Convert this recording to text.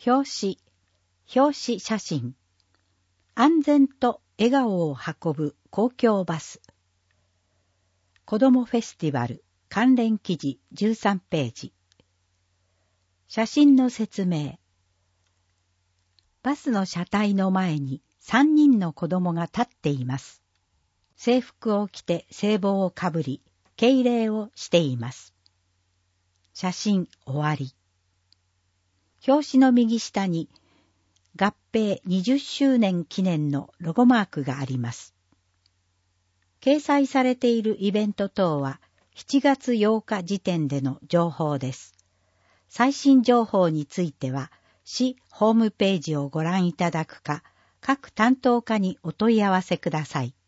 表紙写真。安全と笑顔を運ぶ公共バス。子どもフェスティバル関連記事13ページ。写真の説明。バスの車体の前に3人の子供が立っています。制服を着て制帽をかぶり、敬礼をしています。写真終わり。表紙の右下に合併20周年記念のロゴマークがあります。掲載されているイベント等は7月8日時点での情報です。最新情報については市ホームページをご覧いただくか、各担当課にお問い合わせください。